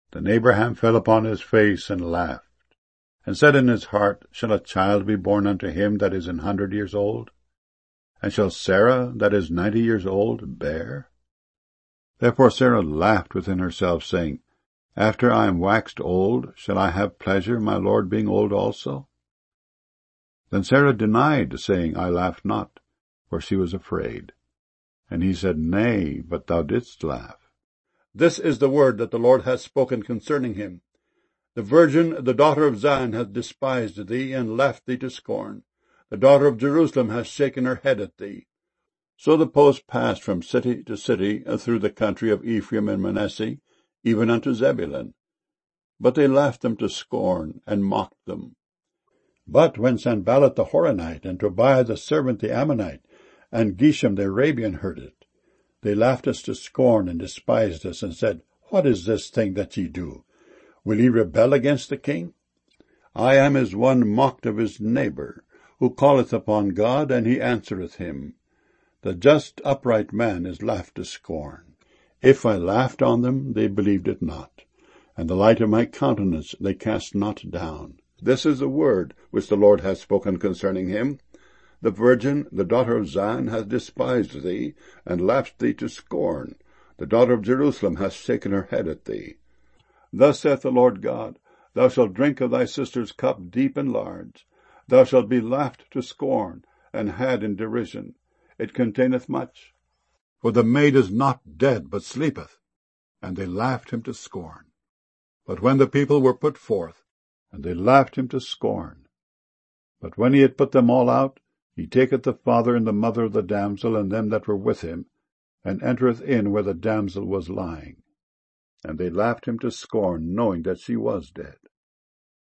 Then Abraham fell upon his face and laughed, and said in his heart, Shall a child be born unto him that is 100 years old? And shall Sarah, that is 90 years old, bear? Therefore Sarah laughed within herself, saying, After I am waxed old, shall I have pleasure, my Lord being old also? Then Sarah denied, saying, I laughed not, for she was afraid. And he said, Nay, but thou didst laugh. This is the word that the Lord hath spoken concerning him. The virgin, the daughter of Zion, hath despised thee, and laughed thee to scorn. The daughter of Jerusalem hath shaken her head at thee. So the post passed from city to city through the country of Ephraim and Manasseh, even unto Zebulun. But they laughed them to scorn, and mocked them. But when Sanballat the Horonite, and Tobiah the servant the Ammonite, and Geshem the Arabian heard it, they laughed us to scorn, and despised us, and said, What is this thing that ye do? Will ye rebel against the king? I am as one mocked of his neighbor, who calleth upon God, and he answereth him. The just upright man is laughed to scorn. If I laughed on them, they believed it not, and the light of my countenance they cast not down. This is the word which the Lord hath spoken concerning him. The virgin, the daughter of Zion, hath despised thee, and laughed thee to scorn. The daughter of Jerusalem hath shaken her head at thee. Thus saith the Lord God, Thou shalt drink of thy sister's cup deep and large. Thou shalt be laughed to scorn, and had in derision. It containeth much. For the maid is not dead, but sleepeth. And they laughed him to scorn. But when the people were put forth, and they laughed him to scorn. But when he had put them all out, he taketh the father and the mother of the damsel, and them that were with him, and entereth in where the damsel was lying. And they laughed him to scorn, knowing that she was dead.